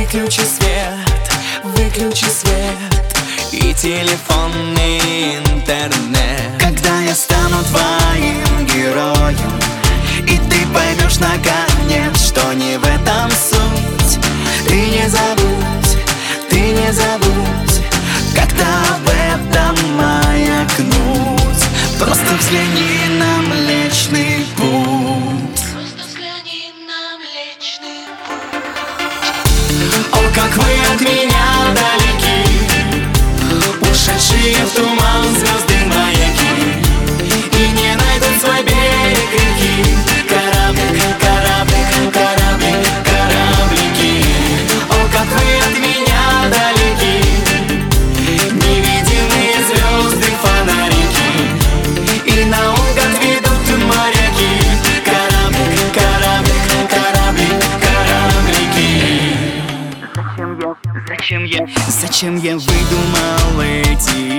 Выключи свет, выключи свет и телефонный интернет. Когда я стану твоим героем, и ты поймешь наконец, что не в этом суть. Ты не забудь, ты не забудь как-то об этом маякнуть. Просто взгляни на Млечный Путь. Просто взгляни на Млечный Путь. О, как вы от меня далеки, ушедшие в туман звезды маяки, и не найдут свой берег реки. Кораблик, кораблик, кораблик, кораблики. О, как вы от меня далеки, невидимые звезды, фонарики, и наугад ведут моряки. Кораблик, кораблик, кораблик, кораблики. Зачем я выдумал эти